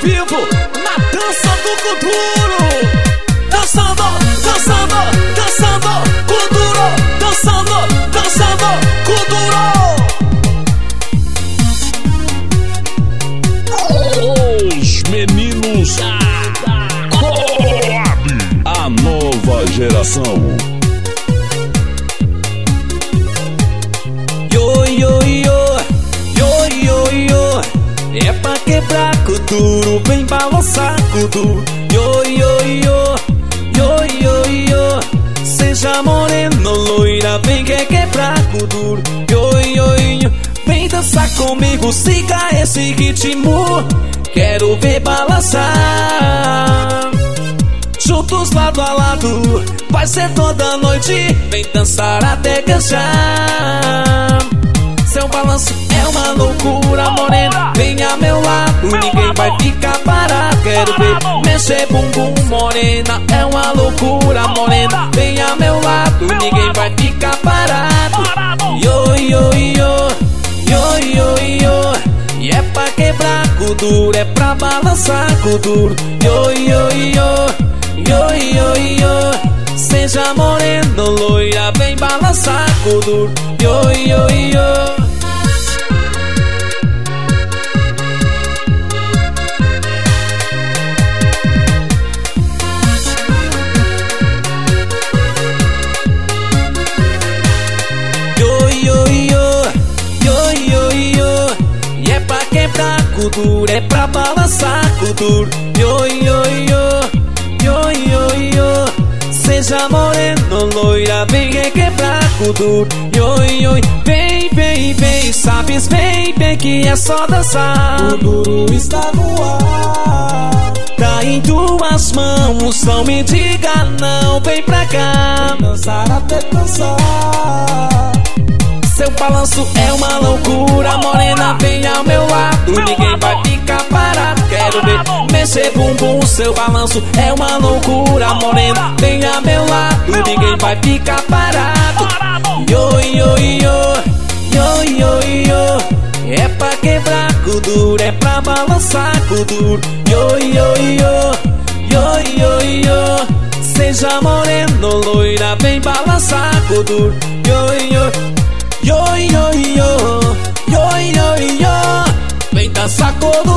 vivo na dança do Kuduro. Dançando, dançando, dançando, Kuduro. Dançando, dançando, Kuduro. Os meninos Collab, a nova geração. Yo, yo, yo, yo, yo, yo. É pra quebrar Kuduro, vem balançar Kuduro. Yo, yo, yo, yo, yo, yo. Seja morena ou loira, vem quebrar Kuduro. Yo, yo, yo. Vem dançar comigo, siga esse ritmo. Quero ver balançar. Juntos lado a lado, vai ser toda noite. Vem dançar até cansar. Seu balanço é uma loucura, morena, vem a meu lado, ninguém vai ficar parado. Quero ver mexer bumbum, morena, é uma loucura, morena, vem a meu lado, ninguém vai ficar parado. Yo, yo, yo, yo, yo, yo. E é pra quebrar Kuduro, é pra balançar Kuduro. Yo, yo, yo, yo, yo, yo. Seja morena ou loira, vem balançar Kuduro. Yo, yo, yo. Kuduro, é pra balançar Kuduro. Yo, yo, yo, yo, yo, yo. Seja morena ou loira, vem quebrar Kuduro. Yo, yo, vem, vem, vem. Sabes bem, bem que é só dançar. Kuduro está no ar. Tá em tuas mãos, não me diga não. Vem pra cá, vem dançar até cansar. Seu balanço é uma loucura, morena, vem ao meu lado, ninguém vai ficar parado. Quero ver mexer bumbum, seu balanço é uma loucura, morena, vem ao meu lado, ninguém vai ficar parado. Yo, yo, yo, yo, yo, yo. É pra quebrar Kuduro, é pra balançar Kuduro. Yo, yo, yo, yo, yo, yo. Seja morena ou loira, vem balançar Kuduro. Yo, yo. Yo, yo, yo, yo, yo, yo. Vem dançar Kuduro.